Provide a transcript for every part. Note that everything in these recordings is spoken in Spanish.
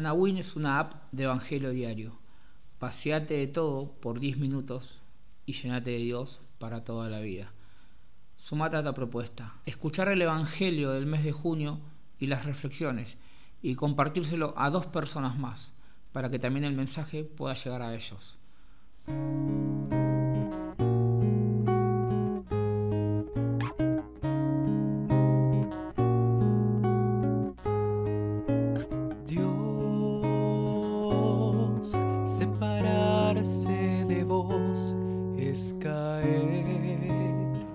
Anawin es una app de evangelio diario. Paseate de todo por 10 minutos y llenate de Dios para toda la vida. Sumate a la propuesta. Escuchar el evangelio del mes de junio y las reflexiones y compartírselo a 2 personas más para que también el mensaje pueda llegar a ellos. Separarse de vos es caer,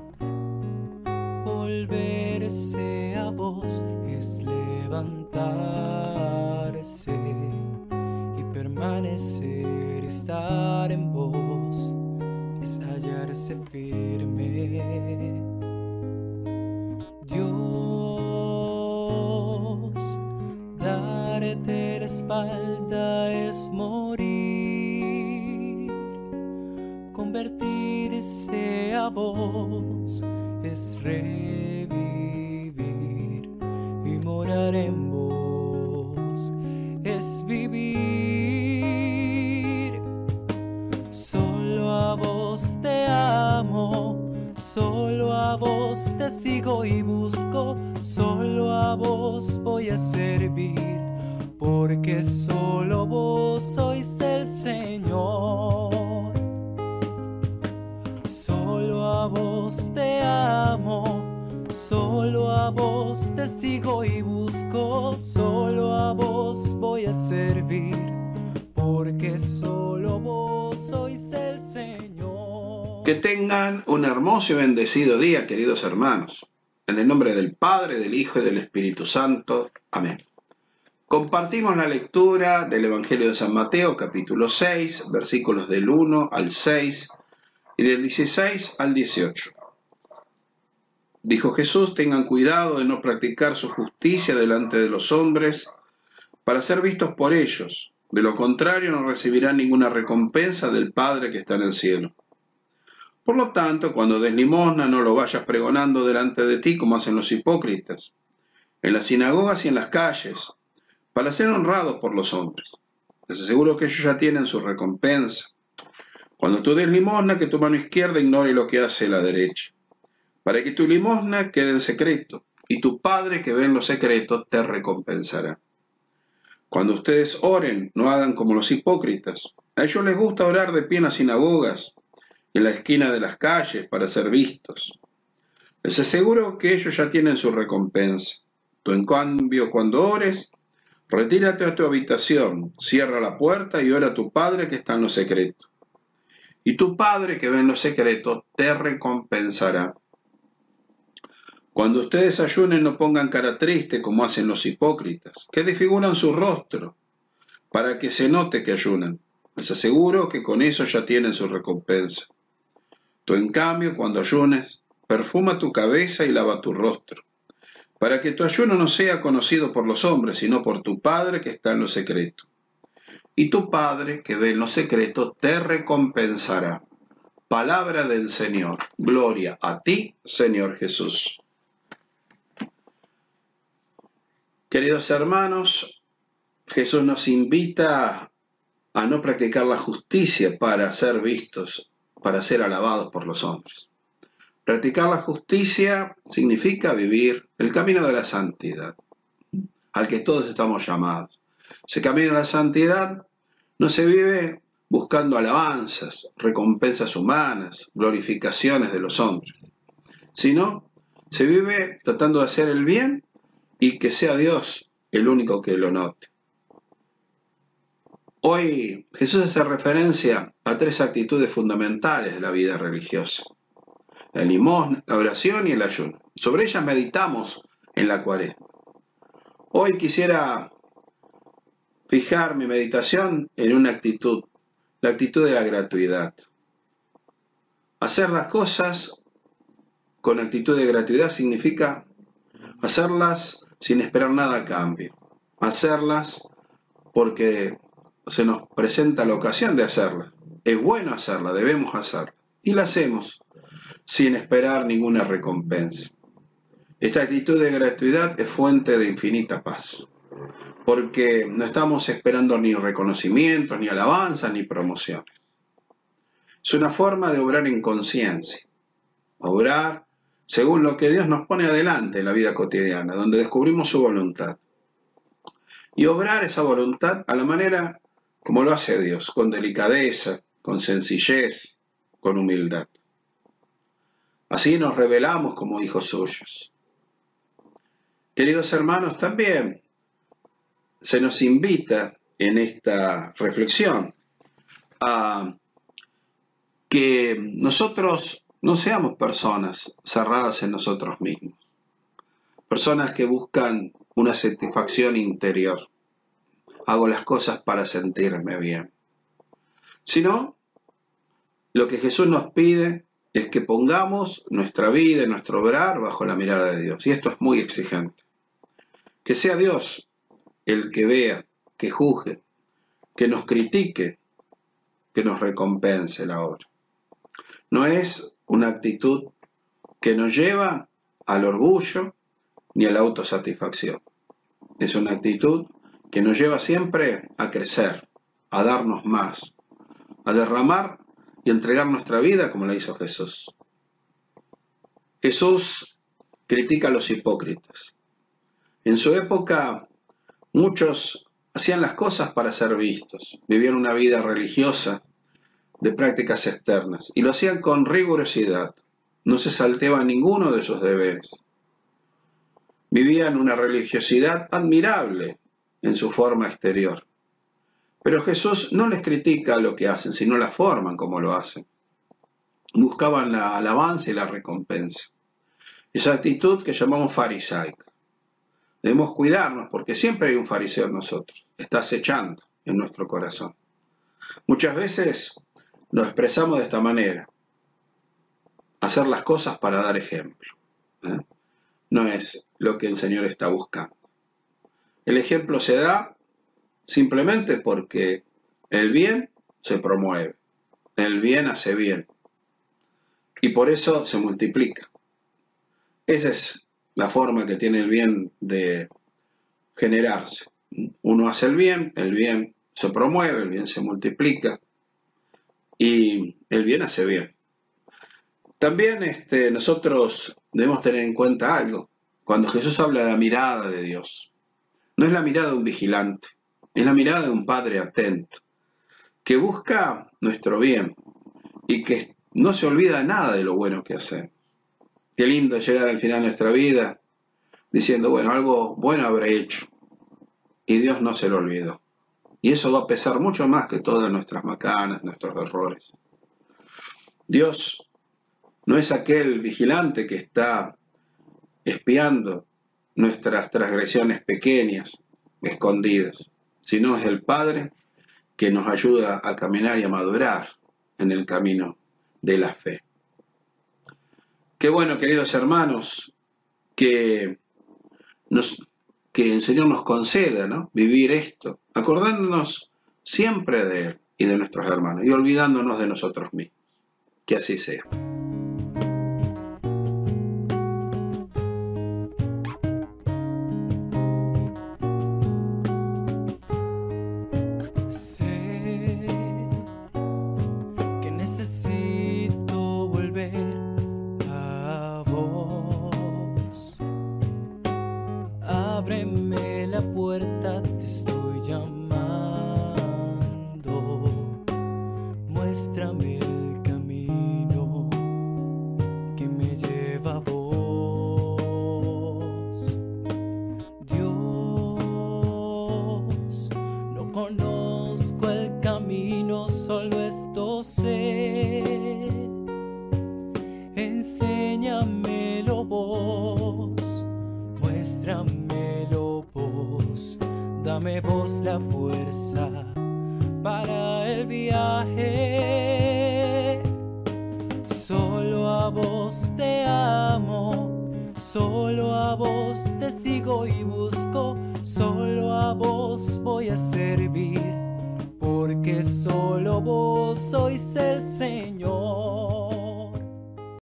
volverse a vos es levantarse y permanecer, estar en vos es hallarse firme. Dios, darte la espalda es morir, convertirse a vos es revivir y morar en vos es vivir. Solo a vos te amo, solo a vos te sigo y busco, solo a vos voy a servir, porque solo vos sois el Señor. Solo a vos te amo, solo a vos te sigo y busco, solo a vos voy a servir, porque solo vos sois el Señor. Que tengan un hermoso y bendecido día, queridos hermanos. En el nombre del Padre, del Hijo y del Espíritu Santo. Amén. Compartimos la lectura del Evangelio de San Mateo, capítulo 6, versículos del 1 al 6 y del 16 al 18. Dijo Jesús: tengan cuidado de no practicar su justicia delante de los hombres para ser vistos por ellos. De lo contrario, no recibirán ninguna recompensa del Padre que está en el cielo. Por lo tanto, cuando des limosna, no lo vayas pregonando delante de ti como hacen los hipócritas, en las sinagogas y en las calles, para ser honrados por los hombres. Les aseguro que ellos ya tienen su recompensa. Cuando tú des limosna, que tu mano izquierda ignore lo que hace la derecha, para que tu limosna quede en secreto, y tu Padre que ve en lo secreto te recompensará. Cuando ustedes oren, no hagan como los hipócritas. A ellos les gusta orar de pie en las sinagogas, en la esquina de las calles, para ser vistos. Les aseguro que ellos ya tienen su recompensa. Tú, en cambio, cuando ores, retírate a tu habitación, cierra la puerta y ora a tu Padre que está en lo secreto. Y tu Padre que ve en lo secreto te recompensará. Cuando ustedes ayunen, no pongan cara triste como hacen los hipócritas, que desfiguran su rostro para que se note que ayunan. Les aseguro que con eso ya tienen su recompensa. Tú, en cambio, cuando ayunes, perfuma tu cabeza y lava tu rostro, para que tu ayuno no sea conocido por los hombres, sino por tu Padre que está en lo secreto. Y tu Padre que ve en lo secreto te recompensará. Palabra del Señor. Gloria a ti, Señor Jesús. Queridos hermanos, Jesús nos invita a no practicar la justicia para ser vistos, para ser alabados por los hombres. Practicar la justicia significa vivir el camino de la santidad, al que todos estamos llamados. Ese camino de la santidad no se vive buscando alabanzas, recompensas humanas, glorificaciones de los hombres, sino se vive tratando de hacer el bien y que sea Dios el único que lo note. Hoy Jesús hace referencia a 3 actitudes fundamentales de la vida religiosa: la limosna, la oración y el ayuno. Sobre ellas meditamos en la Cuaresma. Hoy quisiera fijar mi meditación en una actitud, la actitud de la gratuidad. Hacer las cosas con actitud de gratuidad significa hacerlas sin esperar nada a cambio. Hacerlas porque se nos presenta la ocasión de hacerlas. Es bueno hacerla, debemos hacerla. Y la hacemos sin esperar ninguna recompensa. Esta actitud de gratuidad es fuente de infinita paz. porque no estamos esperando ni reconocimientos, ni alabanzas, ni promociones. Es una forma de obrar en conciencia, obrar según lo que Dios nos pone adelante en la vida cotidiana, donde descubrimos su voluntad. Y obrar esa voluntad a la manera como lo hace Dios, con delicadeza, con sencillez, con humildad. Así nos revelamos como hijos suyos. Queridos hermanos, también se nos invita en esta reflexión a que nosotros no seamos personas cerradas en nosotros mismos, personas que buscan una satisfacción interior. Hago las cosas para sentirme bien. Sino, lo que Jesús nos pide es que pongamos nuestra vida y nuestro obrar bajo la mirada de Dios. Y esto es muy exigente. Que sea Dios el que vea, que juzgue, que nos critique, que nos recompense la obra. No es una actitud que nos lleva al orgullo ni a la autosatisfacción. Es una actitud que nos lleva siempre a crecer, a darnos más, a derramar y entregar nuestra vida como la hizo Jesús. Jesús critica a los hipócritas. En su época, muchos hacían las cosas para ser vistos, vivían una vida religiosa de prácticas externas y lo hacían con rigurosidad, no se salteaban ninguno de sus deberes. Vivían una religiosidad admirable en su forma exterior. Pero Jesús no les critica lo que hacen, sino la forma en cómo lo hacen. Buscaban la alabanza y la recompensa. Esa actitud que llamamos farisaica. Debemos cuidarnos porque siempre hay un fariseo en nosotros. Está acechando en nuestro corazón. Muchas veces nos expresamos de esta manera. Hacer las cosas para dar ejemplo. No es lo que el Señor está buscando. El ejemplo se da simplemente porque el bien se promueve, el bien hace bien y por eso se multiplica. Esa es la forma que tiene el bien de generarse. Uno hace el bien se promueve, el bien se multiplica y el bien hace bien. También nosotros debemos tener en cuenta algo. Cuando Jesús habla de la mirada de Dios, no es la mirada de un vigilante, es la mirada de un padre atento, que busca nuestro bien y que no se olvida nada de lo bueno que hacemos. Qué lindo llegar al final de nuestra vida diciendo, bueno, algo bueno habré hecho. Y Dios no se lo olvidó. Y eso va a pesar mucho más que todas nuestras macanas, nuestros errores. Dios no es aquel vigilante que está espiando nuestras transgresiones pequeñas, escondidas, sino es el Padre que nos ayuda a caminar y a madurar en el camino de la fe. Qué bueno, queridos hermanos, que el Señor nos conceda, ¿no?, vivir esto, acordándonos siempre de Él y de nuestros hermanos, y olvidándonos de nosotros mismos. Que así sea. Necesito volver a vos. Ábreme la puerta, te estoy llamando. Muéstrame el camino que me lleva a vos. Dios, no conozco el camino, solo esto sé. Enséñamelo vos, muéstramelo vos, dame vos la fuerza para el viaje. Solo a vos te amo, solo a vos te sigo y busco, solo a vos voy a servir, porque solo vos sois el Señor.